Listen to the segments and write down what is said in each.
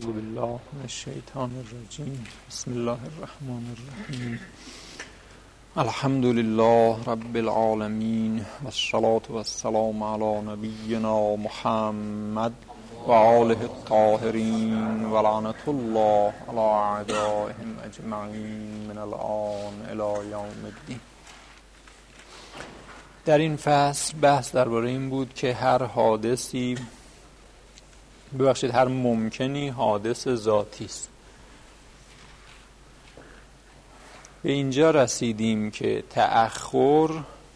اعوذ بالله من الشیطان الرجیم. بسم الله الرحمن الرحیم. الحمد لله رب العالمین والصلاة والسلام علی نبینا محمد و آله الطاهرین و لعنت الله علی اعدائهم اجمعین من الآن الی یوم الدین. در این فصل بحث درباره این بود که هر حادثی، هر ممکنی حادث ذاتی است. به اینجا رسیدیم که تأخر،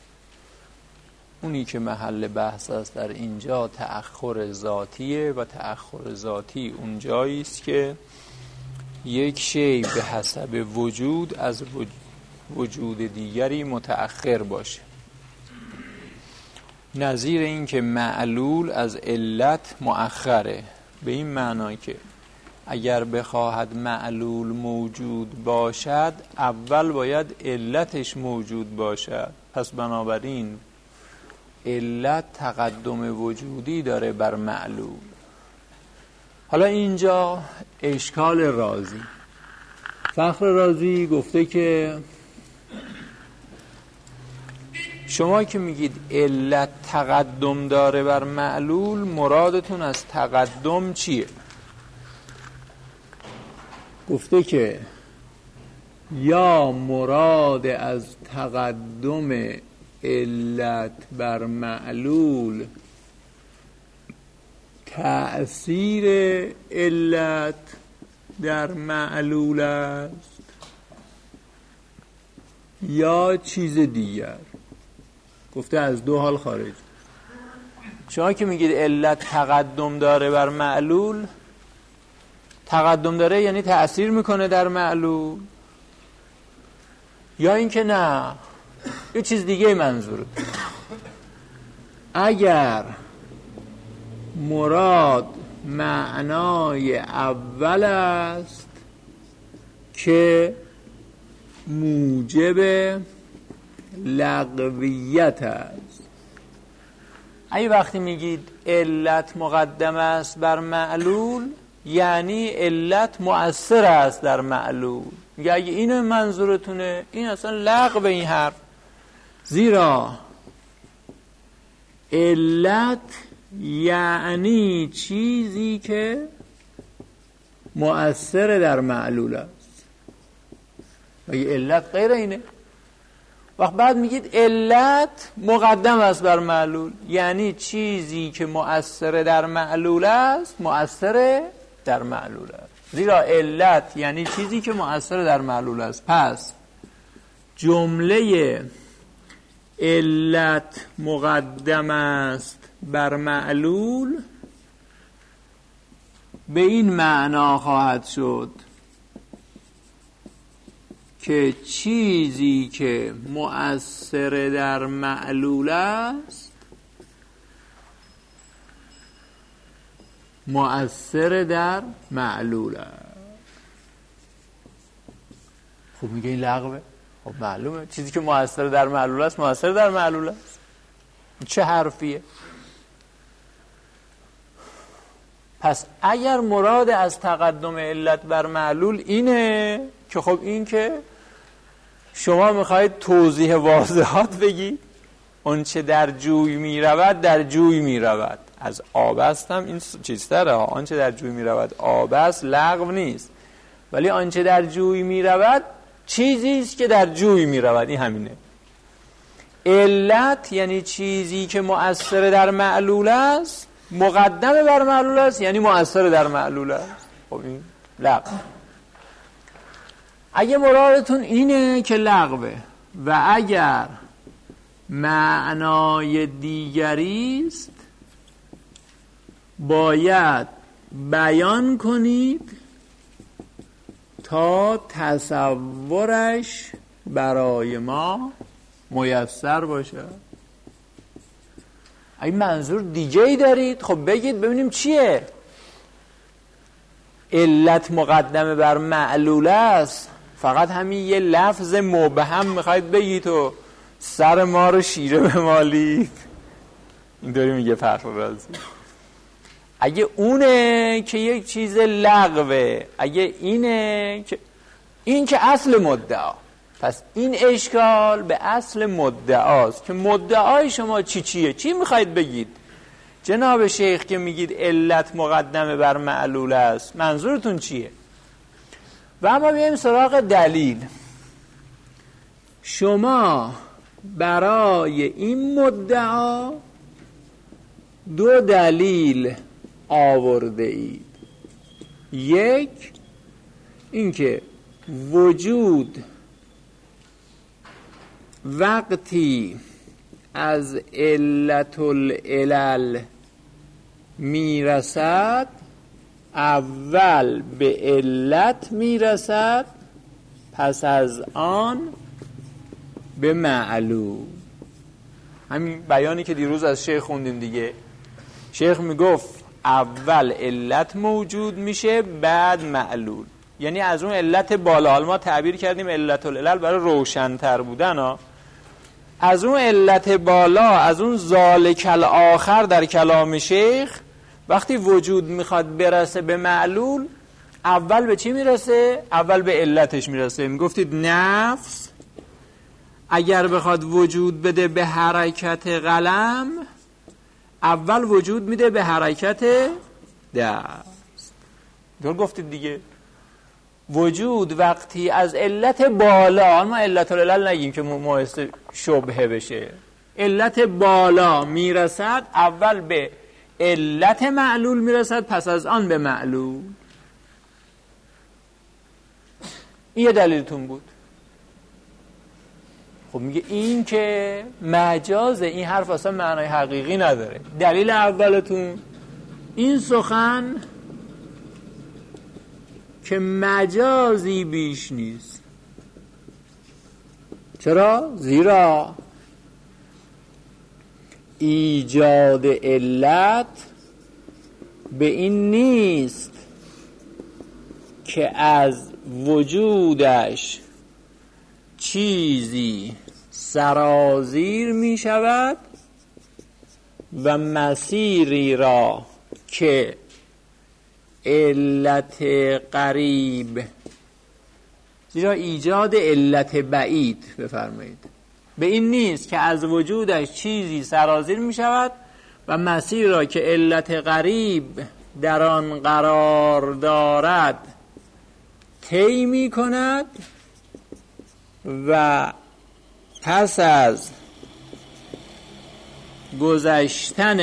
اونی که محل بحث است در اینجا، تأخر ذاتیه و تأخر ذاتی اون جایی است که یک شی به حسب وجود از وجود دیگری متأخر باشه. نظیر این که معلول از علت مؤخره، به این معنی که اگر بخواهد معلول موجود باشد اول باید علتش موجود باشد، پس بنابراین علت تقدم وجودی داره بر معلول. حالا اینجا اشکال رازی، فخر رازی گفته که شما که میگید علت تقدم داره بر معلول، مرادتون از تقدم چیه؟ گفته که یا مراد از تقدم علت بر معلول تأثیر علت در معلول است یا چیز دیگر. گفته از دو حال خارج. شما که میگید علت تقدم داره بر معلول، تقدم داره یعنی تأثیر میکنه در معلول، یا اینکه نه یه چیز دیگه منظوره. اگر مراد معنای اول است که موجب لغویت است، اگه وقتی میگید علت مقدم است بر معلول یعنی علت مؤثر است در معلول، میگه اگه اینو منظورتونه این اصلا لغو این حرف، زیرا علت یعنی چیزی که مؤثر در معلول است. اگه علت غیر اینه، وقت بعد میگید علت مقدم است بر معلول یعنی چیزی که مؤثر در معلول است مؤثر در معلول است، زیرا علت یعنی چیزی که مؤثر در معلول است. پس جمله علت مقدم است بر معلول به این معنا خواهد شد که چیزی که مؤثر در معلول است مؤثر در معلول است. خب میگه این لغوه؟ خب معلومه چیزی که مؤثر در معلول است مؤثر در معلول است. چه حرفیه؟ پس اگر مراد از تقدم علت بر معلول اینه که خب این که شما میخواید توضیح واضحات بگید، اون چه در جوی میرود در جوی میرود، از آب است هم این چیزتره ها، آنچه در جوی میرود آب است لغو نیست، ولی آنچه در جوی میرود چیزی است که در جوی میرود، این همینه. علت یعنی چیزی که مؤثر در معلول است، مقدم بر معلول است یعنی مؤثر در معلول است. خب این لغو. اگه مرادتون اینه که لغوه و اگر معنای دیگری است باید بیان کنید تا تصورش برای ما میسر باشه. اگه منظور دیگه‌ای دارید خب بگید ببینیم چیه. علت مقدمه بر معلول است، فقط همین یه لفظ مبهم میخواید بگید و سر ما رو شیره بمالید. اینطوری میگه فخر رازی. اگه اونه که یک چیز لغوه، اگه اینه که این که اصل مدعا. پس این اشکال به اصل مدعاست که مدعای شما چیه؟ چی میخواید بگید؟ جناب شیخ که میگید علت مقدمه بر معلول است، منظورتون چیه؟ و اما بیایم سراغ دلیل. شما برای این مدعا دو دلیل آورده اید. یک، اینکه وجود وقتی از علت العلل میرسد اول به علت میرسد، پس از آن به معلول. همین بیانی که دیروز از شیخ خوندیم دیگه. شیخ میگفت اول علت موجود میشه بعد معلول، یعنی از اون علت بالا. حالا ما تعبیر کردیم علت العلل برای روشن‌تر بودن ها. از اون علت بالا، از اون ذالک الاخر در کلام شیخ، وقتی وجود میخواد برسه به معلول اول به چی میرسه؟ اول به علتش میرسه. میگفتید نفس اگر بخواد وجود بده به حرکت قلم، اول وجود میده به حرکت دست. دور گفتید دیگه. وجود وقتی از علت بالا، ما علت العلل نگیم که باعث شبهه بشه، علت بالا میرسد اول به علت معلول میرسد، پس از آن به معلول. این یه دلیلتون بود. خب میگه این که مجازه، این حرف اصلا معنای حقیقی نداره. دلیل اولتون این سخن که مجازی بیش نیست. چرا؟ زیرا ایجاد علت به این نیست که از وجودش چیزی سرازیر می شود و مسیری را که علت قریب، زیرا ایجاد علت بعید بفرمایید، به این نیست که از وجودش چیزی سرازیر می شود و مسیر را که علت قریب در آن قرار دارد طی می کند و پس از گذشتن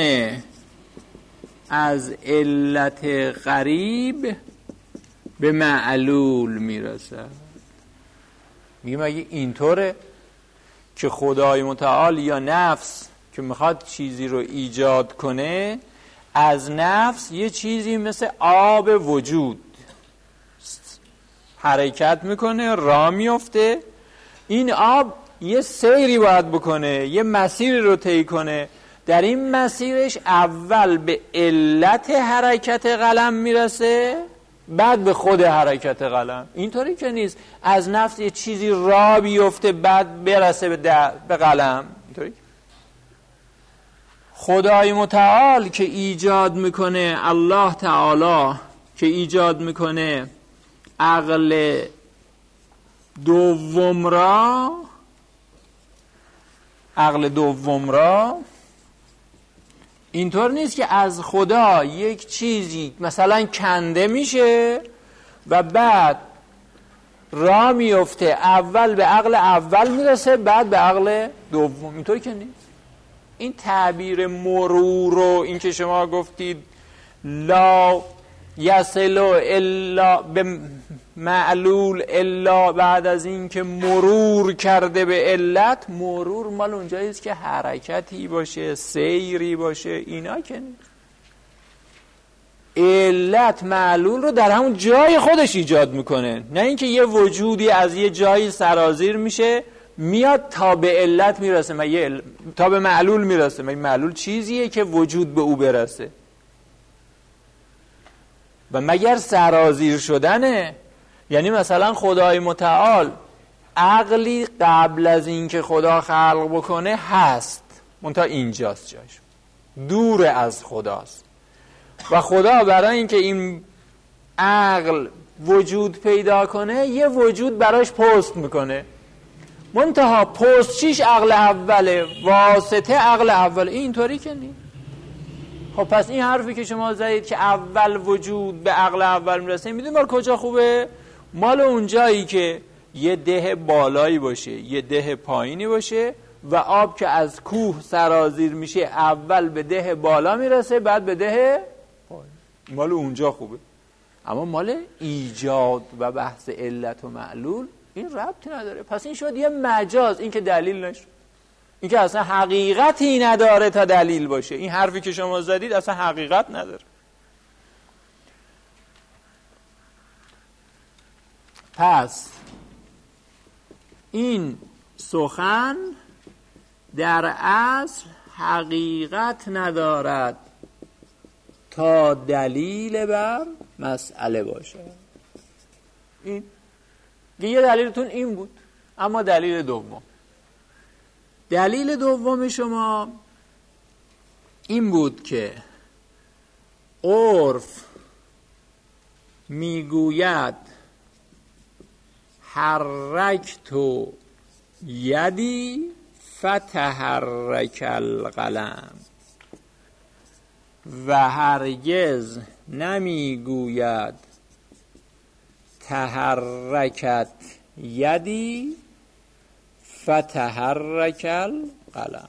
از علت قریب به معلول میرسد. میگه مگه اینطوره که خدای متعال یا نفس که میخواد چیزی رو ایجاد کنه، از نفس یه چیزی مثل آب وجود حرکت میکنه، راه میفته، این آب یه سیری باید بکنه، یه مسیری رو طی کنه، در این مسیرش اول به علت حرکت قلم میرسه بعد به خود حرکت قلم. اینطوری که نیست از نفس یه چیزی راه بیفته بعد برسه به قلم. اینطوری خدای متعال که ایجاد میکنه، الله تعالی که ایجاد میکنه عقل دوم را، اینطور نیست که از خدا یک چیزی مثلا کنده میشه و بعد راه میفته، اول به عقل اول میرسه بعد به عقل دوم. اینطور که نیست. این تعبیر مرور و این که شما گفتید لا یصل الا به معلول الا بعد از این که مرور کرده به علت، مرور مال اونجاییست که حرکتی باشه، سیری باشه، اینا که نیست. علت معلول رو در همون جای خودش ایجاد میکنه، نه اینکه یه وجودی از یه جایی سرازیر میشه میاد تا به علت میرسه، تا به معلول میرسه. معلول چیزیه که وجود به او برسه و مگر سرازیر شدنه. یعنی مثلا خدای متعال عقلی قبل از این که خدا خلق بکنه هست، منتها اینجاست جاش، دور از خداست. و خدا برای اینکه این عقل وجود پیدا کنه یه وجود براش پست میکنه. منتها پستچیش عقل اوله، واسطه عقل اوله. اینطوری که نیست. خب پس این حرفی که شما زدید که اول وجود به عقل اول میرسه، میدونید مال کجا خوبه؟ مال اونجایی که یه ده بالایی باشه یه ده پایینی باشه و آب که از کوه سرازیر میشه اول به ده بالا میرسه بعد به ده پایین. مال اونجا خوبه. اما مال ایجاد و بحث علت و معلول این ربطی نداره. پس این شد یه مجاز، این که دلیل نشد، این که اصلا حقیقتی نداره تا دلیل باشه. این حرفی که شما زدید اصلا حقیقت نداره. پس این سخن در اصل حقیقت ندارد تا دلیل بر مسئله باشه. این یه دلیلتون این بود. اما دلیل دوم شما این بود که عرف میگوید حرکت یدی فتحرک القلم و هرگز نمیگوید تحرکت یدی فتحرک القلم.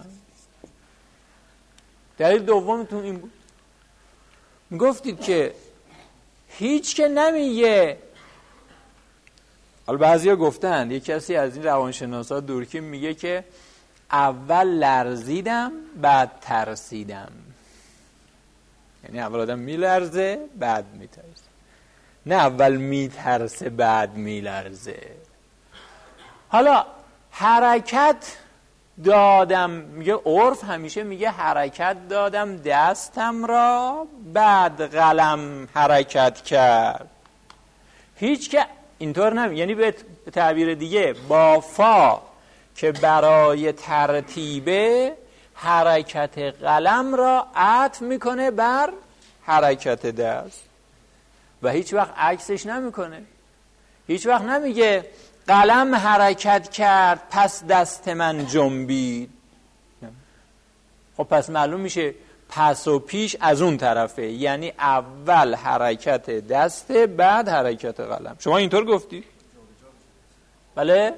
دلیل دومتون این بود. میگفتید که هیچ که نمیگه، حالا بعضیا گفتن، یک کسی از این روانشناسا دورکیم میگه که اول لرزیدم بعد ترسیدم. یعنی اول آدم میلرزه بعد میترسه، نه اول میترسه بعد میلرزه. حالا حرکت دادم، میگه عرف همیشه میگه حرکت دادم دستم را بعد قلم حرکت کرد. هیچ که اینطور نمیگه. یعنی به تعبیر دیگه با فا که برای ترتیبه حرکت قلم را عطف میکنه بر حرکت دست و هیچ وقت عکسش نمیکنه. هیچ وقت نمیگه قلم حرکت کرد پس دست من جنبید. خب پس معلوم میشه پس و پیش از اون طرفه، یعنی اول حرکت دسته بعد حرکت قلم. شما اینطور گفتی؟ بله؟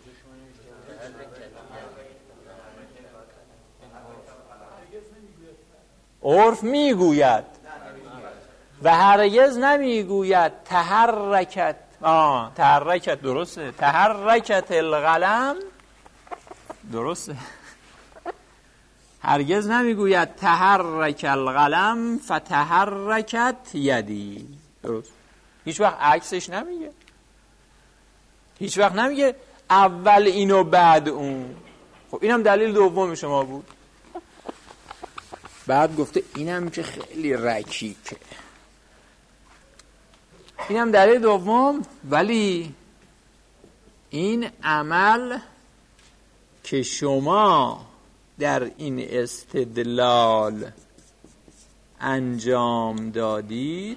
عرف میگوید و هرگز نمیگوید تحرکت. تحرکت درسته، تحرکت القلم درسته. هرگز نمیگوید تحرک القلم فتحرکت یدی. درست. هیچ وقت عکسش نمیگه. هیچ وقت نمیگه اول اینو بعد اون. خب اینم دلیل دوم شما بود. بعد گفته اینم که خیلی رکیکه. اینم دلیل دوم، ولی این عمل که شما در این استدلال انجام دادید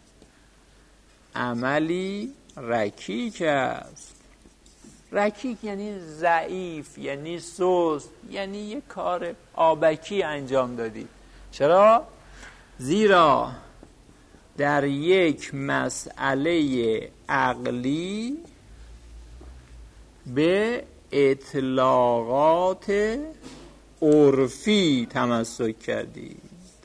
عملی رکیک است. رکیک یعنی ضعیف، یعنی سست، یعنی یک کار آبکی انجام دادید. چرا؟ زیرا در یک مسئله عقلی به اطلاقات عرفی تمسک کردید.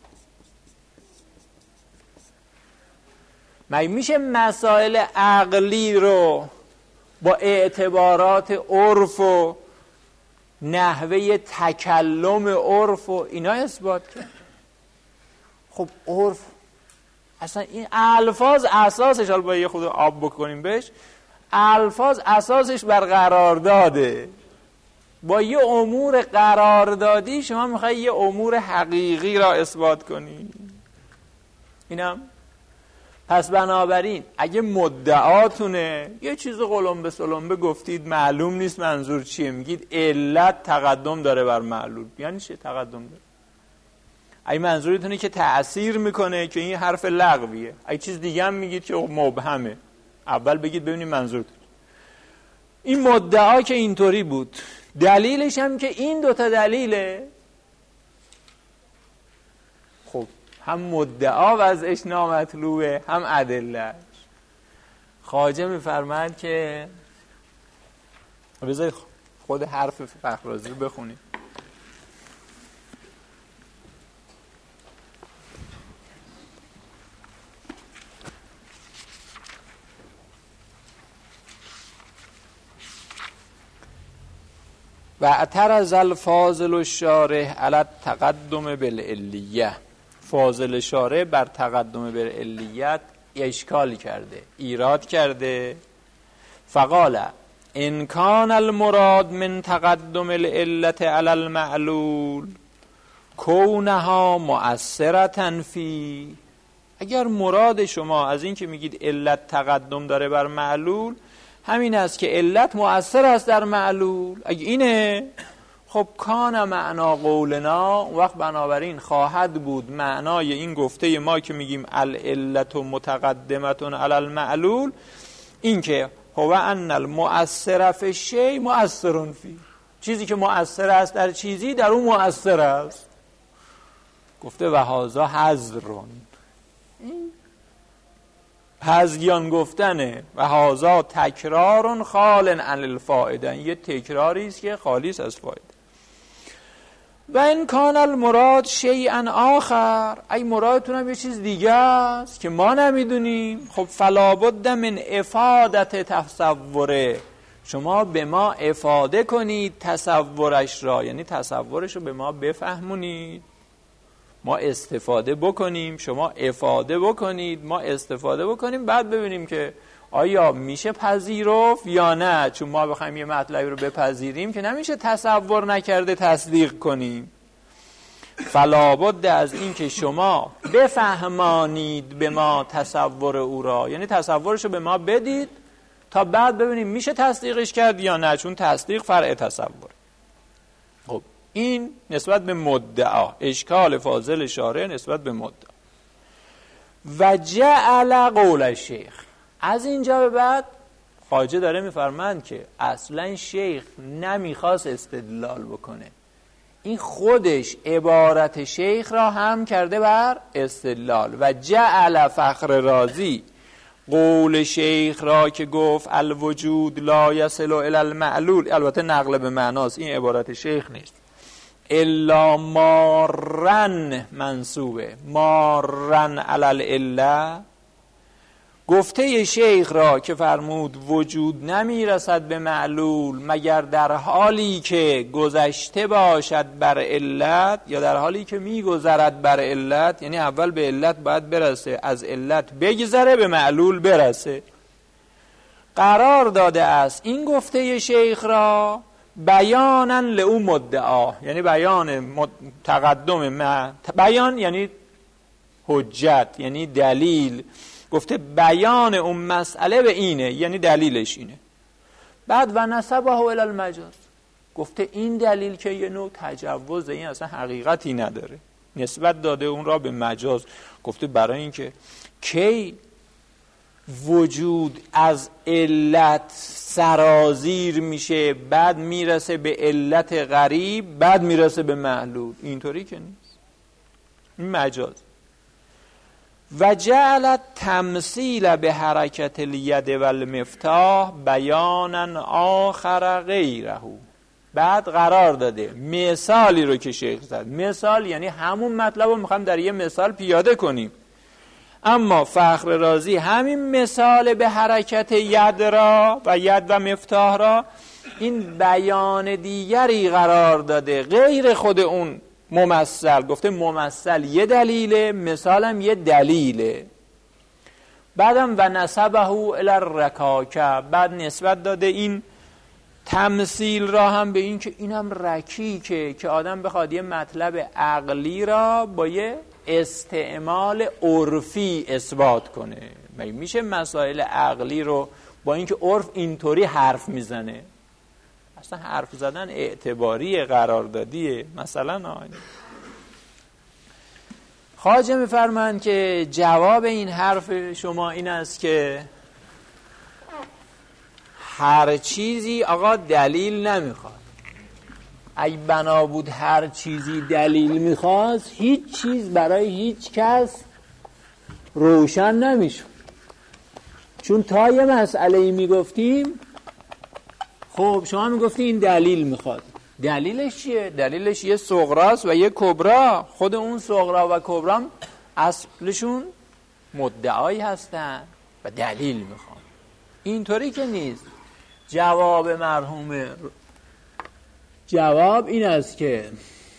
مگه میشه مسائل عقلی رو با اعتبارات عرف و نحوه تکلم عرف و اینا اثبات کرد؟ خب عرف اصلا این الفاظ اساسش، حالا با یه خود آب بکنیم بهش، الفاظ اساسش بر قرارداده. با یه امور قراردادی شما میخوای یه امور حقیقی را اثبات کنی. اینم پس بنابراین اگه مدعاتونه یه چیز قلمبه سلمبه گفتید معلوم نیست منظور چیه، میگید علت تقدم داره بر معلول. یعنی چه تقدم داره؟ اگه منظورتونه که تأثیر میکنه که این حرف لغویه، اگه چیز دیگه هم میگید که مبهمه، اول بگید ببینید منظورتون. این مدعا که اینطوری بود، دلیلش هم که این دوتا دلیله. خب هم مدعا وضعش نامطلوبه، هم ادله‌اش. خواجه میفرماید که بذارید خود حرف فخررازی رو بخونید. و اعترض الفاضل الشارح علی التقدم بالعلیه. فاضل شارح بر تقدم بالعلیت اشکال کرده، ایراد کرده. فقال ان کان المراد من تقدم العلت علی المعلول کونها مؤثرة فی، اگر مراد شما از این که میگید علت تقدم داره بر معلول همین است که علت مؤثر است در معلول، اگه اینه خب کان معنا قولنا، وقت بنابراین خواهد بود معنای این گفته ما که میگیم العلت متقدمه علی المعلول این که هو ان المؤثر فی الشیء مؤثر فی، چیزی که مؤثر است در چیزی در اون مؤثر است. گفته و هذا حذرون، حذیان گفتنه، و هذا تکرار خال عن الفائده، یه تکراری است که خالی است از فایده. و ان کان المراد شیئا آخر، ای مرادتون هم یه چیز دیگه است که ما نمیدونیم، خب فلا بد من افادت تصوره، شما به ما افاده کنید تصورش را، یعنی تصورش رو به ما بفهمونید، ما استفاده بکنیم، شما افاده بکنید، ما استفاده بکنیم، بعد ببینیم که آیا میشه پذیرفت یا نه. چون ما بخوایم یه مطلبی رو بپذیریم که نمیشه تصور نکرده تصدیق کنیم. فلا بد از این که شما بفهمانید به ما تصور او را، یعنی تصورش رو به ما بدید تا بعد ببینیم میشه تصدیقش کرد یا نه، چون تصدیق فرع تصور. خب این نسبت به مدعا، اشکال فاضل شارح نسبت به مدعا. و جعل قول الشیخ، از اینجا به بعد خواجه داره میفرماند که اصلا شیخ نمیخواست استدلال بکنه، این خودش عبارت شیخ را هم کرده بر استدلال. و جعل فخررازی قول شیخ را که گفت الوجود لا یصل الی المعلول، البته نقل به معناست، این عبارت شیخ نیست، الا مارن منصوبه، مارن علی العله، گفته شیخ را که فرمود وجود نمیرسد به معلول مگر در حالی که گذشته باشد بر علت، یا در حالی که میگذرد بر علت، یعنی اول به علت باید برسه، از علت بگذره به معلول برسه. قرار داده است این گفته شیخ را بیانا لئو مدعا، یعنی بیان تقدم بیان یعنی حجت، یعنی دلیل. گفته بیان اون مسئله به اینه، یعنی دلیلش اینه. بعد و نسبه الی المجاز، گفته این دلیل که یه نوع تجوزه، این اصلا حقیقتی نداره، نسبت داده اون را به مجاز. گفته برای اینکه کی وجود از علت سرازیر میشه، بعد میرسه به علت غریب، بعد میرسه به معلول، اینطوری که نیست، این مجاز. و جعل تمثیل به حرکت الید و المفتاح بیانا آخر غیره، بعد قرار داده مثالی رو که شیخ زد، مثال یعنی همون مطلب رو میخوایم در یه مثال پیاده کنیم، اما فخررازی همین مثال به حرکت ید را و ید و مفتاح را این بیان دیگری قرار داده غیر خود اون ممثل. گفته ممثل یه دلیله، مثالم یه دلیله. بعدم و نسبه الی الرکاکه، بعد نسبت داده این تمثیل را هم به این که اینم رکیکه، که آدم بخواد یه مطلب عقلی را با یه استعمال عرفی اثبات کنه. میشه مسائل عقلی رو با اینکه عرف اینطوری حرف میزنه، اصلا حرف زدن اعتباری قراردادیه. مثلا خواجه میفرمایند که جواب این حرف شما این است که هر چیزی آقا دلیل نمیخواد. اگه بنا بود هر چیزی دلیل میخواست، هیچ چیز برای هیچ کس روشن نمیشد. چون تا یه مسئله میگفتیم، خب شما میگفتی این دلیل میخواد، دلیلش چیه؟ دلیلش یه صغراست و یه کبرا. خود اون صغرا و کبرا اصلشون مدعایی هستن و دلیل میخوان. اینطوری که نیست. جواب مرحوم جواب این است که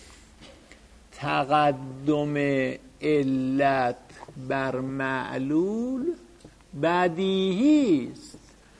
تقدم علت بر معلول بدیهی است.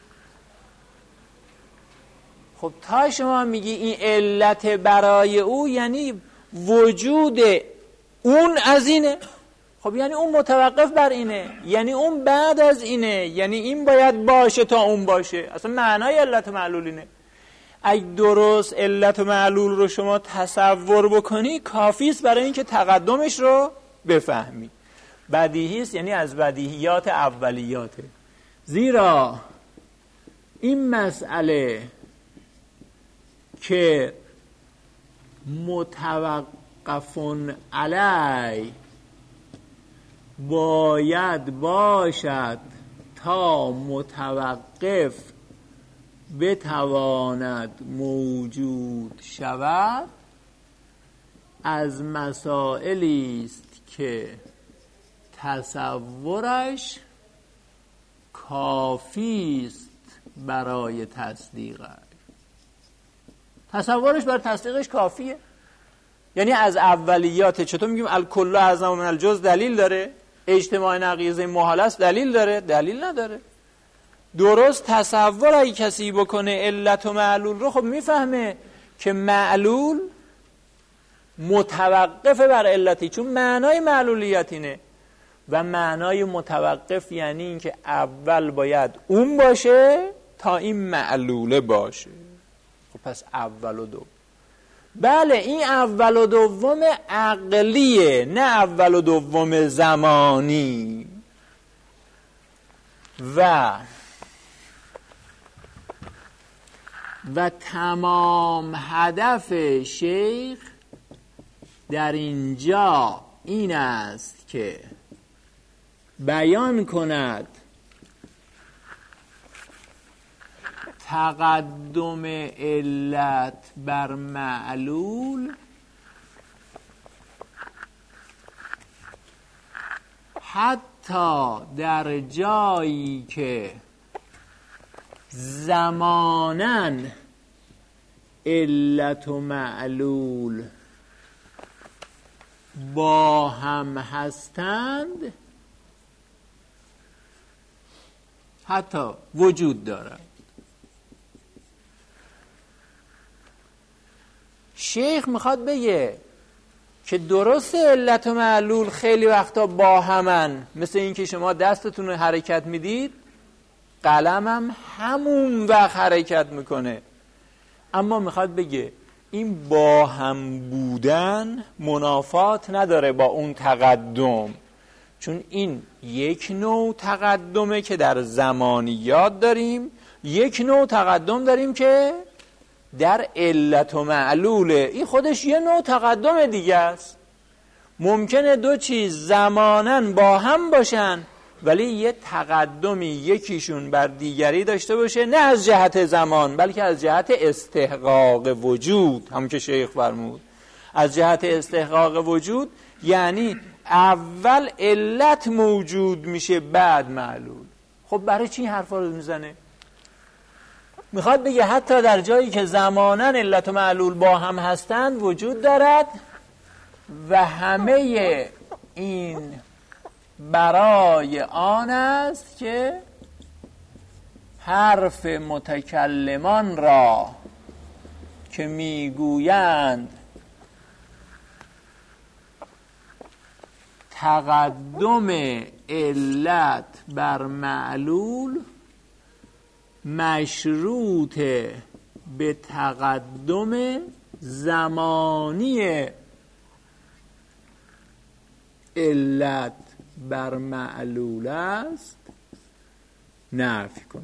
خب تا شما میگی این علت برای او، یعنی وجود اون از اینه. خب یعنی اون متوقف بر اینه، یعنی اون بعد از اینه، یعنی این باید باشه تا اون باشه. اصلا معنای علت و معلول اینه. اگه درست علت و معلول رو شما تصور بکنی، کافیست برای اینکه تقدمش رو بفهمی. بدیهی است یعنی از بدیهیات اولیاته. زیرا این مسئله که متوقفون علی باید باشد تا متوقف بتواند موجود شود، از مسائلی است که تصورش کافی است برای تصدیقش. تصورش بر تصدیقش کافیه. یعنی از اولیات. چطور میگیم الکل اعظم من الجز دلیل داره؟ اجتماع نقیضه محال است دلیل داره؟ دلیل نداره. درست تصور اگه کسی بکنه علت و معلول رو، خب میفهمه که معلول متوقف بر علتی، چون معنای معلولیت اینه. و معنای متوقف یعنی این که اول باید اون باشه تا این معلوله باشه. خب پس اول و دوم. بله این اول و دوم عقلیه، نه اول و دوم زمانی. و تمام هدف شیخ در اینجا این است که بیان کند تقدم علت بر معلول حتی در جایی که زماناً علت و معلول با هم هستند، حتی وجود دارد. شیخ میخواد بگه که درست علت و معلول خیلی وقتا با همن، مثل این که شما دستتون رو حرکت میدید، قلمم همون وقت حرکت میکنه. اما میخواد بگه این با هم بودن منافات نداره با اون تقدم، چون این یک نوع تقدمه که در زمانیات داریم، یک نوع تقدم داریم که در علت و معلوله. این خودش یه نوع تقدم دیگه است. ممکنه دو چیز زماناً با هم باشن ولی یه تقدمی یکیشون بر دیگری داشته باشه، نه از جهت زمان بلکه از جهت استحقاق وجود. هم که شیخ فرمود از جهت استحقاق وجود، یعنی اول علت موجود میشه بعد معلول. خب برای چی حرفا رو میزنه؟ میخواد بگه حتی در جایی که زماناً علت و معلول با هم هستند وجود دارد و همه این برای آن است که حرف متکلمان را که میگویند تقدم علت بر معلول مشروط به تقدم زمانی علت بر معلول است نفی کنه.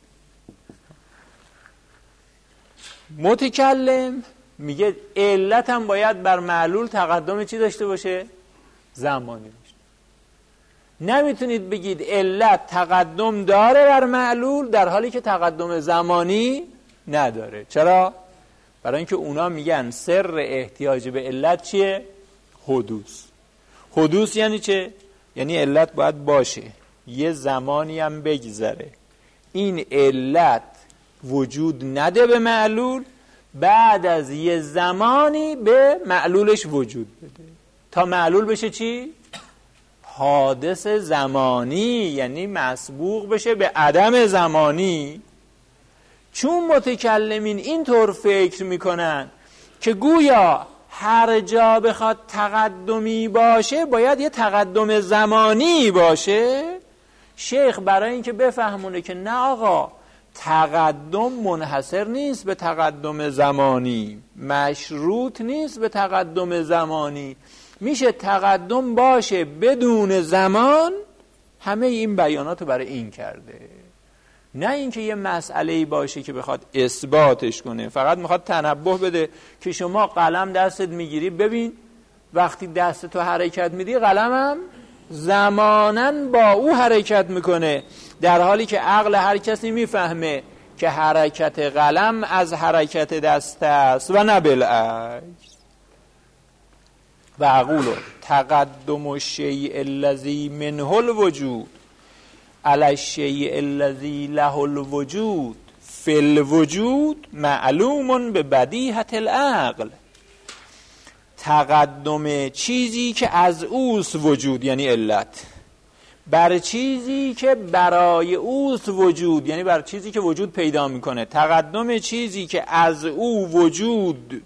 متکلم میگه علت هم باید بر معلول تقدم چی داشته باشه؟ زمانی داشته. نمیتونید بگید علت تقدم داره بر معلول در حالی که تقدم زمانی نداره. چرا؟ برای اینکه اونا میگن سر احتیاج به علت چیه؟ حدوث. حدوث یعنی چه؟ یعنی علت باید باشه، یه زمانی هم بگذره، این علت وجود نده به معلول، بعد از یه زمانی به معلولش وجود بده تا معلول بشه چی؟ حادث زمانی، یعنی مسبوق بشه به عدم زمانی. چون متکلمین اینطور فکر میکنن که گویا هر جا بخواد تقدمی باشه باید یه تقدم زمانی باشه، شیخ برای اینکه بفهمونه که نه آقا، تقدم منحصر نیست به تقدم زمانی، مشروط نیست به تقدم زمانی، میشه تقدم باشه بدون زمان. همه این بیاناتو برای این کرده، نه اینکه یه مسئله‌ای باشه که بخواد اثباتش کنه، فقط میخواد تنبه بده که شما قلم دستت میگیری، ببین وقتی دستتو حرکت میدی قلمم زماناً با او حرکت میکنه، در حالی که عقل هر کسی میفهمه که حرکت قلم از حرکت دست است و نه بالعکس. و اقول تقدم الشیء الذی منه الوجود علی الشیء الذی له الوجود فی الوجود معلوم به بدیهة العقل. تقدم چیزی که از اوست وجود یعنی علت بر چیزی که برای اوست وجود، یعنی بر چیزی که وجود پیدا میکنه. تقدم چیزی که از او وجود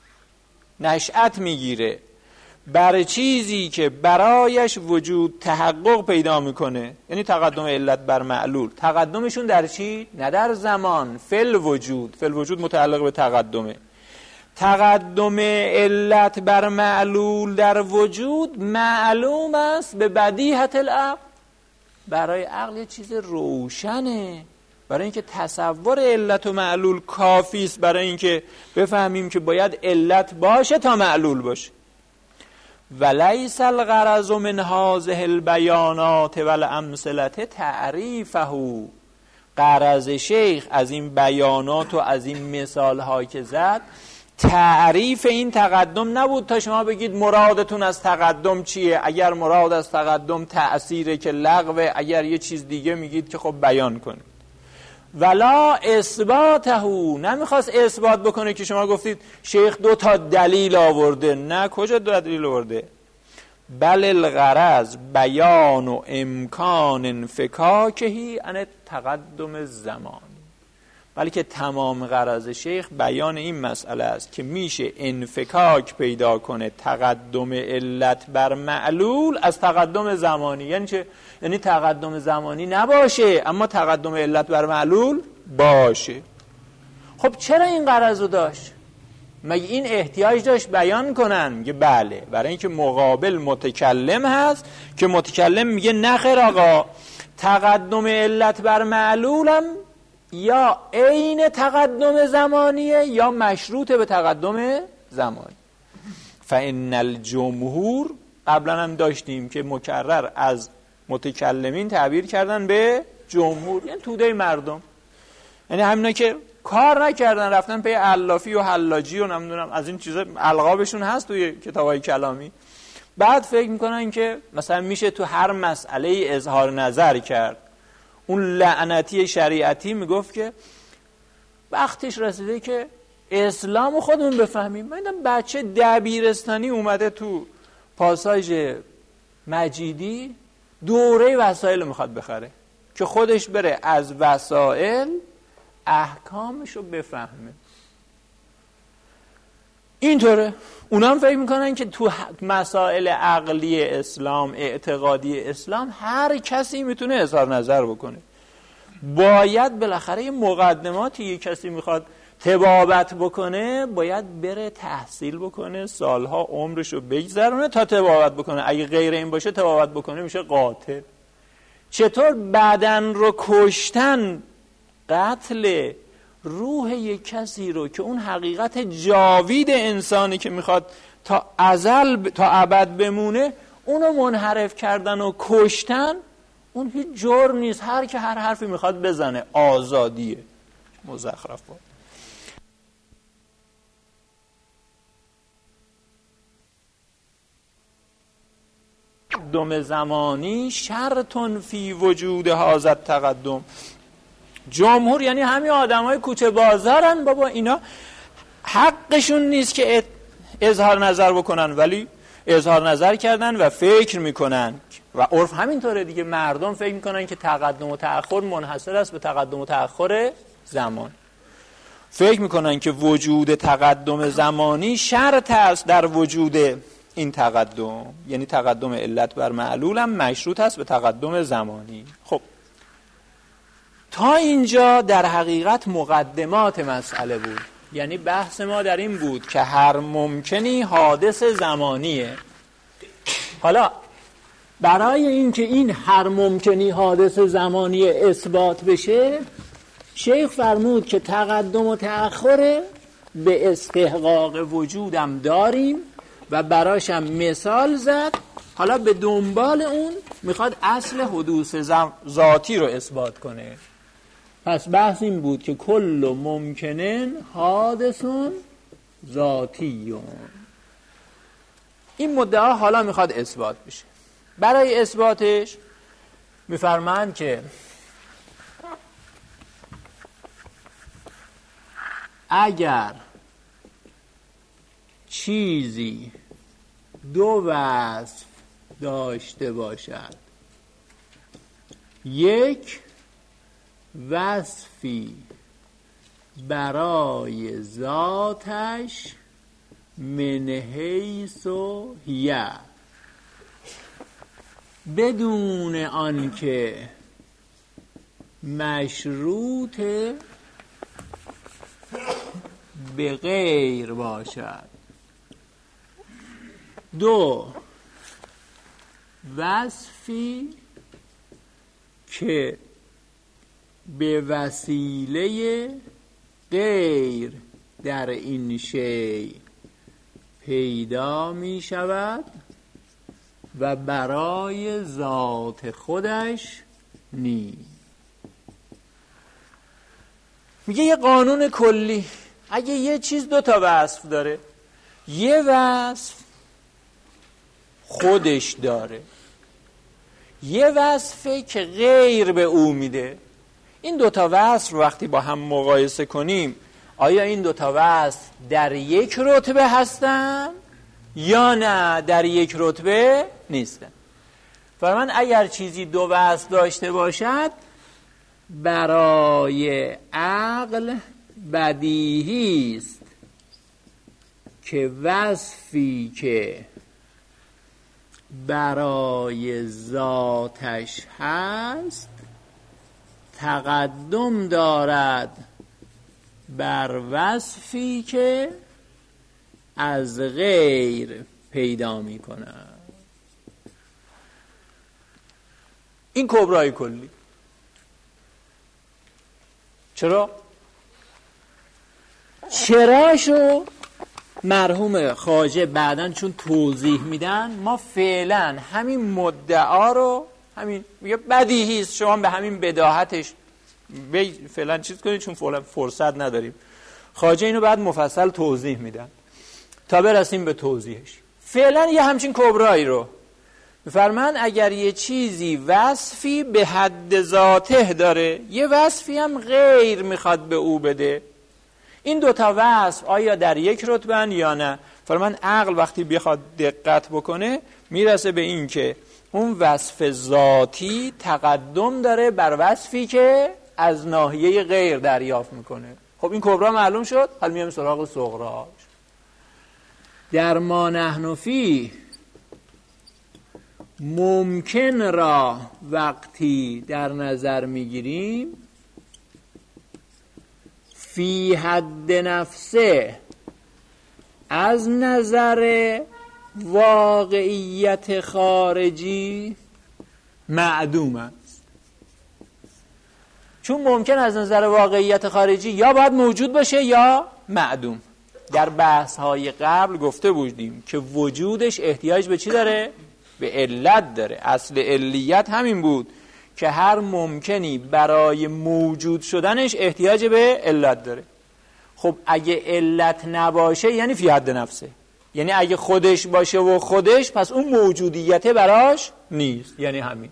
نشأت میگیره بر چیزی که برایش وجود تحقق پیدا میکنه، یعنی تقدم علت بر معلول. تقدمشون در چی؟ نه در زمان، فل وجود. فل وجود متعلق به تقدمه. تقدم علت بر معلول در وجود معلوم است به بدیهة العقل. برای عقل یه چیز روشنه، برای اینکه تصور علت و معلول کافی است برای اینکه بفهمیم که باید علت باشه تا معلول باشه. ولیس الغرض من هذه البیانات والامثله تعریفه. غرض شیخ از این بیانات و از این مثال ها که زد تعریف این تقدم نبود تا شما بگید مرادتون از تقدم چیه. اگر مراد از تقدم تأثیره که لغوه، اگر یه چیز دیگه میگید که خب بیان کنید. ولا اثباته، نمیخواست اثبات بکنه که شما گفتید شیخ 2 دلیل آورده. نه، کجا 2 دلیل آورده؟ بل الغرض بیان و امکان انفکاکهی عن تقدم زمانی. بلکه تمام غرض شیخ بیان این مسئله است که میشه انفکاک پیدا کنه تقدم علت بر معلول از تقدم زمانی. یعنی چه؟ یعنی تقدم زمانی نباشه اما تقدم علت بر معلول باشه. خب چرا این غرض رو داشت؟ مگه این احتیاج داشت بیان کنن؟ میگه بله، برای اینکه مقابل متکلم هست که متکلم میگه نخیر آقا، تقدم علت بر معلولم یا عین تقدم زمانیه یا مشروط به تقدم زمانی. فإن الجمهور، قبلا هم داشتیم که مکرر از متکلمین تعبیر کردن به جمهور، یعنی توده مردم، یعنی همینا که کار نکردن رفتن پی علافی و حلاجی و نمیدونم از این چیزا، القابشون هست توی کتابای کلامی. بعد فکر میکنن که مثلا میشه تو هر مسئله اظهار نظر کرد. اون لعنتی شریعتی میگفت که وقتش رسیده که اسلام خودمون بفهمیم. من دیدم بچه دبیرستانی اومده تو پاساژ مجیدی دوره وسایل میخواد بخره که خودش بره از وسایل احکامش رو بفهمه. اینطوره. اونا هم فکر میکنن که تو مسائل عقلی اسلام، اعتقادی اسلام، هر کسی میتونه اظهار نظر بکنه. باید بالاخره یه مقدماتی، یه کسی میخواد طبابت بکنه باید بره تحصیل بکنه، سالها عمرشو بگذرونه تا طبابت بکنه. اگه غیر این باشه طبابت بکنه میشه قاتل. چطور بدن رو کشتن، قتل روح یک کسی رو که اون حقیقت جاوید انسانی که میخواد تا ازل تا ابد بمونه، اونو منحرف کردن و کشتن، اون هیچ جرم نیست. هر که هر حرفی میخواد بزنه، آزادیه. مزخرفات. تقدم زمانی شرطن فی وجود هذا التقدم. جمهور یعنی همین آدمای کوچه بازارن بابا، اینا حقشون نیست که اظهار نظر بکنن، ولی اظهار نظر کردن و فکر میکنن و عرف همینطوره دیگه. مردم فکر میکنن که تقدم و تأخر منحصر است به تقدم و تأخر زمان. فکر میکنن که وجود تقدم زمانی شرط است در وجود این تقدم، یعنی تقدم علت بر معلول هم مشروط است به تقدم زمانی. خب تا اینجا در حقیقت مقدمات مسئله بود. یعنی بحث ما در این بود که هر ممکنی حادث زمانیه. حالا برای اینکه این هر ممکنی حادث زمانی اثبات بشه، شیخ فرمود که تقدم و تأخر به استحقاق وجودم داریم و براشم مثال زد. حالا به دنبال اون میخواد اصل حدوث ذاتی رو اثبات کنه. پس بحث این بود که کل ممکنن حادثون ذاتیون. این مدعا حالا میخواد اثبات بشه. برای اثباتش میفرمایند که اگر چیزی دو وصف داشته باشد، یک وصفی برای ذاتش من حیث و هیه، بدون آنکه مشروط به غیر باشد، دو وصفی که به وسیله غیر در این شیء پیدا می شود و برای ذات خودش نیست. میگه یه قانون کلی، اگه یه چیز دو تا وصف داره، یه وصف خودش داره، یه وصفه که غیر به او میده، این دوتا وصف رو وقتی با هم مقایسه کنیم، آیا این دوتا وصف در یک رتبه هستن یا نه در یک رتبه نیستن؟ فرمان اگر چیزی دو وصف داشته باشد، برای عقل بدیهی است که وصفی که برای ذاتش هست تقدم دارد بر وصفی که از غیر پیدا می کند. این کبرای کلی. چراشو مرحوم خواجه بعدن چون توضیح میدن، ما فعلا همین مدعا رو همین میگه بدیهی است، شما به همین بداهتش فعلا چیز کنید چون فعلا فرصت نداریم. خواجه اینو بعد مفصل توضیح میدن تا برسیم به توضیحش. فعلا یه همچین کبرایی رو بفرمان اگر یه چیزی وصفی به حد ذاته داره، یه وصفی هم غیر میخواد به او بده، این دوتا وصف آیا در یک رتبه‌اند یا نه؟ فرمان عقل وقتی بخواد دقت بکنه میرسه به این که اون وصف ذاتی تقدم داره بر وصفی که از ناحیه غیر دریافت میکنه. خب این کبرا معلوم شد. حالا میام سراغ صغراش. در ما نحن فیه ممکن را وقتی در نظر میگیریم، فی حد نفسه از نظر واقعیت خارجی معدوم است. چون ممکن از نظر واقعیت خارجی یا باید موجود باشه یا معدوم. در بحث های قبل گفته بودیم که وجودش احتیاج به چی داره؟ به علت داره. اصل علیت همین بود که هر ممکنی برای موجود شدنش احتیاج به علت داره. خب اگه علت نباشه یعنی فی حد نفسه، یعنی اگه خودش باشه و خودش، پس اون موجودیت براش نیست. یعنی همین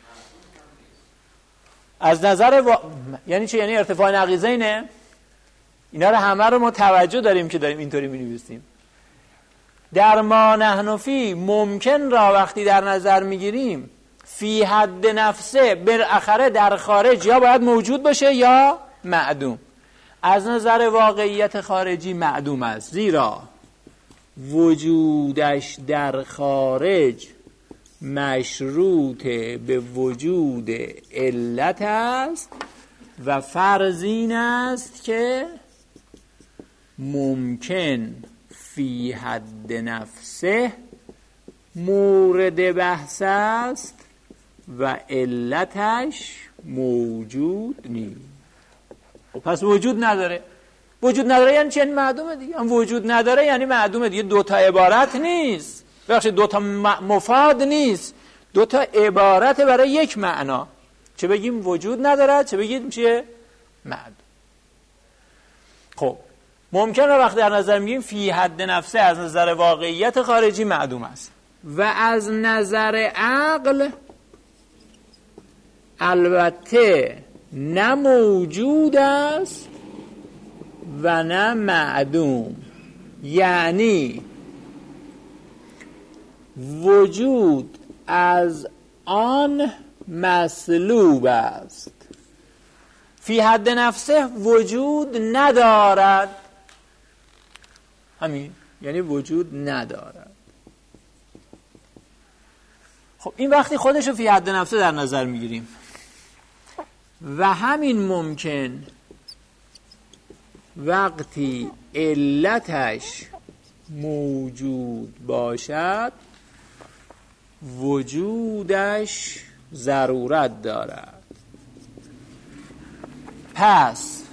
از نظر یعنی چه؟ یعنی ارتفاع نقیضینه. اینا رو همه رو ما توجه داریم که داریم اینطوری می‌نویسیم. در ما نحن فی ممکن را وقتی در نظر میگیریم فی حد نفسه بالاخره در خارج یا باید موجود باشه یا معدوم. از نظر واقعیت خارجی معدوم است، زیرا وجودش در خارج مشروط به وجود علت است و فرض این است که ممکن فی حد نفسه مورد بحث است و علتش موجود نیست. پس وجود نداره. وجود نداره یعنی چه؟ معدومه دیگه. هم وجود نداره یعنی معدومه دیگه. دوتا عبارت نیست، بخشید دوتا مفاد نیست، دوتا عبارت برای یک معنا. چه بگیم وجود نداره، چه بگیم چیه؟ معدوم. خب ممکنه وقتی در نظر میگیم فی حد نفسه از نظر واقعیت خارجی معدوم است و از نظر عقل البته نه موجود است و نه معدوم. یعنی وجود از آن مسلوب است. فی حد نفسه وجود ندارد. همین، یعنی وجود ندارد. خب این وقتی خودش رو فی حد نفسه در نظر میگیریم و همین ممکن وقتی علتش موجود باشد وجودش ضرورت دارد، پس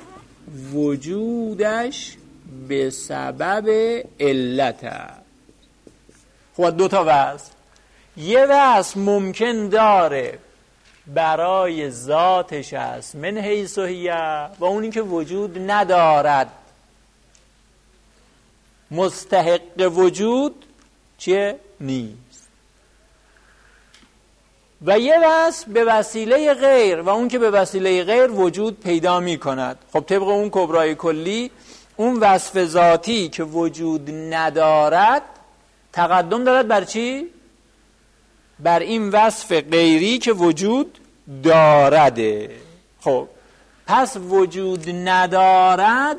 وجودش به سبب علت است. خب دو تا وضع. یه وضع ممکن داره برای ذاتش است من حیث هی، و اون این که وجود ندارد، مستحق وجود چیه؟ نیست. و یه وصف به وسیله غیر، و اون که به وسیله غیر وجود پیدا می کند. خب طبق اون کبرای کلی اون وصف ذاتی که وجود ندارد تقدم دارد بر چی؟ بر این وصف غیری که وجود دارده. خب پس وجود ندارد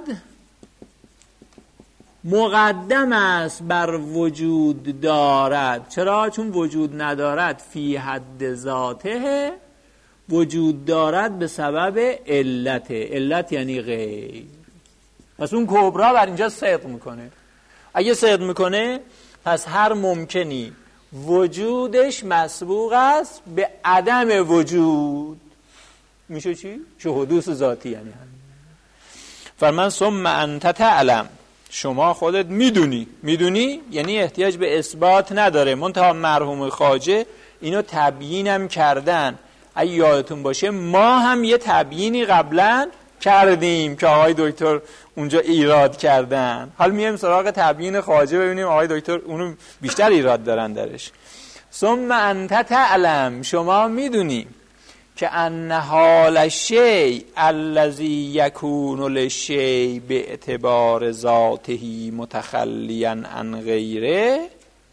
مقدم است بر وجود دارد. چرا؟ چون وجود ندارد فی حد ذاته، وجود دارد به سبب علت. علت یعنی غیر. پس اون کبرا بر اینجا صدق میکنه. اگه صدق میکنه پس هر ممکنی وجودش مسبوق است به عدم وجود. میشه چی؟ چه حدوث ذاتی یعنی همین. فرمان ثم انت تعلم، شما خودت میدونی یعنی احتیاج به اثبات نداره. منتها مرحوم خواجه اینو تبیینم کردن. اگه یادتون باشه ما هم یه تبیینی قبلا کردیم که آقای دکتر اونجا ایراد کردن. حالا میایم سراغ تبیین خواجه ببینیم آقای دکتر اونو بیشتر ایراد دارن درش. ثم انت تعلم، شما میدونی که ان حال الشیء الذی یکون للشیء باعتبار ذاته متخلیا عن غیره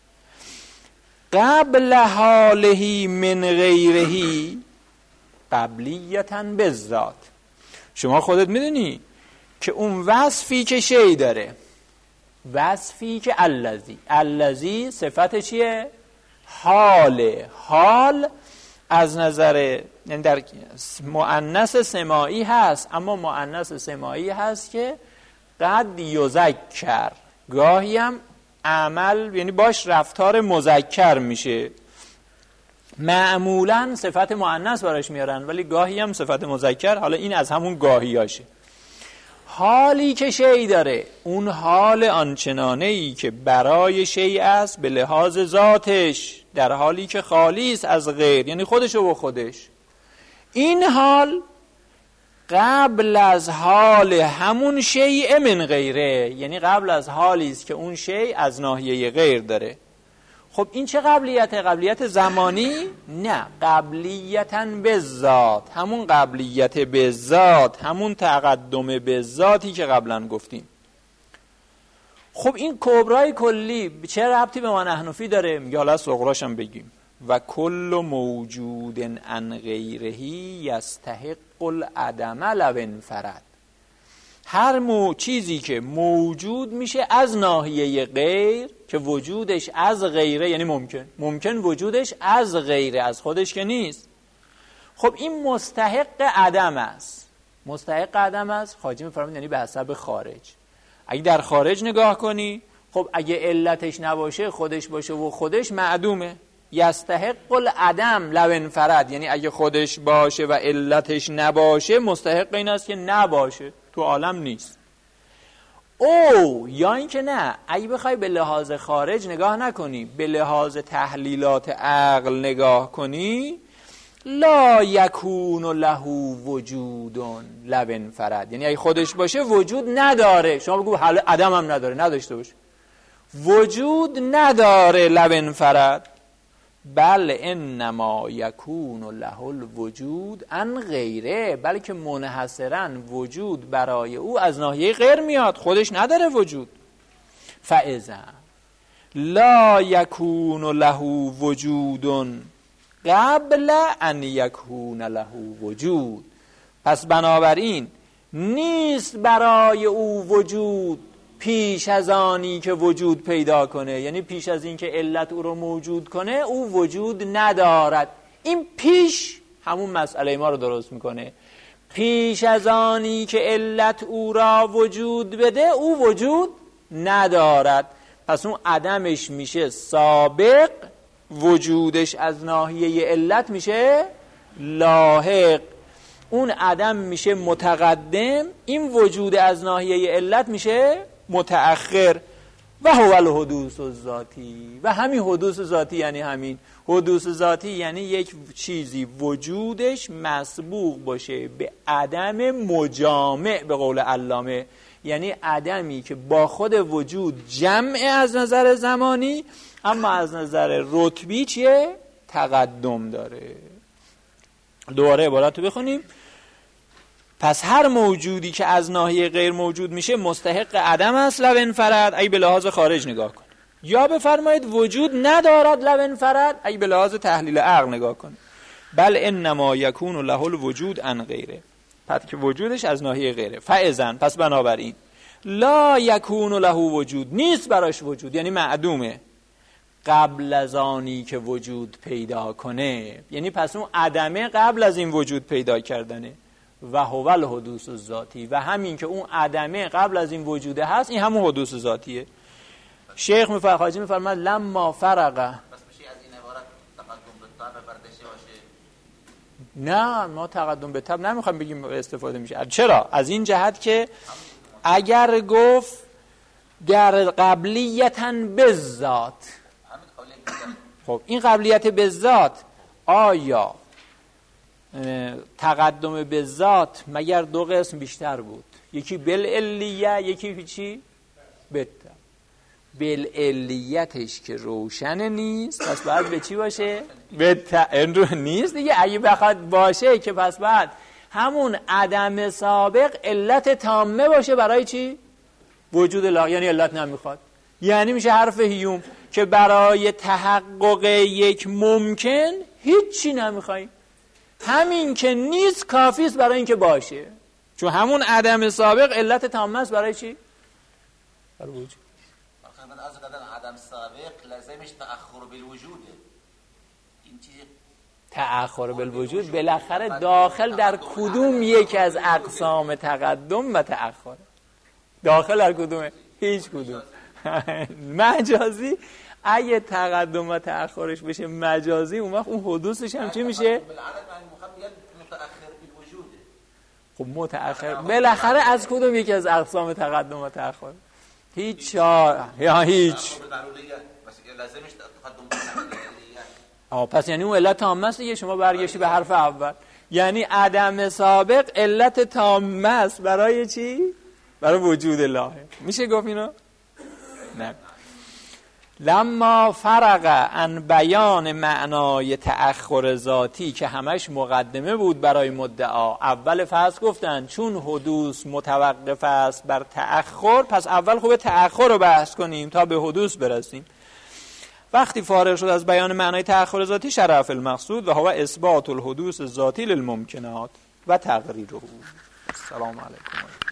قبل حاله من غیره قبلیتا بالذات. شما خودت میدونی که اون وصفی که شی داره، وصفی که الذی صفت چیه؟ حال از نظر، یعنی در مؤنث سماعی هست، اما مؤنث سماعی هست که قد یذکر، گاهی هم عمل یعنی باش رفتار مذکر میشه. معمولا صفت مؤنث براش میارن ولی گاهی هم صفت مذکر. حالا این از همون گاهیاشه. حالی که شیء داره، اون حال آنچنانه‌ای که برای شیء است به لحاظ ذاتش، در حالی که خالی است از غیر، یعنی خودشو و خودش. این حال قبل از حال همون شیء من غیره، یعنی قبل از حالی است که اون شیء از ناحیه غیر داره. خب این چه قبلیته؟ قبلیت زمانی؟ نه، قبلیتاً بالذات، همون قبلیت بالذات، همون تقدم بالذاتی که قبلا گفتیم. خب این کبرای کلی چه ربطی به ما نحنفی داره؟ میگه حالا صغراش هم بگیم. و کل موجود عن غیره یستحق العدم لو انفرد. هر چیزی که موجود میشه از ناحیه غیر، که وجودش از غیره، یعنی ممکن وجودش از غیره، از خودش که نیست. خب این مستحق عدم است. مستحق عدم است، خواجه میفرماید یعنی به حسب خارج. اگه در خارج نگاه کنی، خب اگه علتش نباشه، خودش باشه و خودش معدومه. یستحق العدم لو انفرد، یعنی اگه خودش باشه و علتش نباشه، مستحق این است که نباشه، تو عالم نیست. او یا این که نه، اگه بخوای به لحاظ خارج نگاه نکنی، به لحاظ تحلیلات عقل نگاه کنی، لا یکون له وجود لو انفرد، یعنی اگه خودش باشه وجود نداره. شما بگو حالا عدم هم نداره، نداشته باشه، وجود نداره لو انفرد. بل انما یکون له الوجود عن غیره، بلکه منحصرا وجود برای او از ناحیه غیر میاد، خودش نداره وجود. فاذا لا یکون له وجود قبل ان یکون له وجود، پس بنابراین نیست برای او وجود پیش از آنی که وجود پیدا کنه، یعنی پیش از این که علت او رو موجود کنه او وجود ندارد. این پیش همون مسئله ما رو درست میکنه. پیش از آنی که علت او را وجود بده او وجود ندارد، پس اون عدمش میشه سابق، وجودش از ناحیه علت میشه لاحق. اون عدم میشه متقدم، این وجود از ناحیه علت میشه متأخر. و هو الحدوث الذاتی، و همین حدوث ذاتی یعنی همین حدوث ذاتی، یعنی یک چیزی وجودش مسبوق باشه به عدم مجامع، به قول علامه، یعنی عدمی که با خود وجود جمع از نظر زمانی، اما از نظر رتبی چیه؟ تقدم داره. دوباره عبارت رو بخونیم. پس هر موجودی که از ناحیه غیر موجود میشه مستحق عدم است لو انفرد، اگه به لحاظ خارج نگاه کن، یا بفرمایید وجود ندارد لو انفرد، اگه به لحاظ تحلیل عقل نگاه کن. بل انما یکون له الوجود عن غیره، پس که وجودش از ناحیه غیره. فاذا، پس بنابراین لا یکون له وجود، نیست براش وجود، یعنی معدومه، قبل از آنی که وجود پیدا کنه، یعنی پس اون عدمه قبل از این وجود پیدا کردنه. و هو الحدوث الذاتی، و همین که اون عدمه قبل از این وجوده هست، این همون حدوث ذاتیه. شیخ خواجه میفرماید لما فرق، بس میشه از این عبارت تقدم به طبع برداشته باشه؟ نه، ما تقدم به طبع نمیخوایم بگیم استفاده میشه. چرا؟ از این جهت که اگر گفت در قبلیتاً بالذات، خب این قبلیت بالذات، آیا تقدم به ذات مگر دو قسم بیشتر بود؟ یکی بالعلیه، یکی چی؟ بالعلیتش که روشن نیست، پس بعد به چی باشه؟ نیست دیگه. اگه بخواد باشه که پس بعد همون عدم سابق علت تامه باشه برای چی؟ وجود لاغ، یعنی علت نمیخواد. یعنی میشه حرف هیوم که برای تحقق یک ممکن هیچی نمیخوای، همین که نیست کافیست برای اینکه باشه، چون همون عدم سابق علت تامه است برای چی؟ برای وجود. من از قدر عدم سابق لازمش تأخر بالوجوده. این چیزی تأخر بالوجود بالاخره داخل در کدوم یک از اقسام تقدم و تأخر؟ داخل در کدومه؟ هیچ کدوم. مجازی اگه تقدم و تأخرش بشه مجازی، اون وقت اون حدوثش هم چی میشه؟ خب متأخر بالاخره از کدوم یکی از اقسام تقدم و تأخر؟ هیچ یا هیچ. پس یعنی اون علت تامه است دیگه. شما برگشتی به حرف اول، یعنی عدم سابق علت تامه است برای چی؟ برای وجود الله. میشه گفت اینو؟ نه. لما فرق عن بیان معنای تأخر ذاتی که همش مقدمه بود برای مدعا، اول فصل گفتن چون حدوث متوقف است بر تأخر، پس اول خوبه تأخر رو بحث کنیم تا به حدوث برسیم. وقتی فارغ شد از بیان معنای تأخر ذاتی، شرف المقصود و هو اثبات الحدوث الذاتی للممکنات و تقریره. السلام علیکم.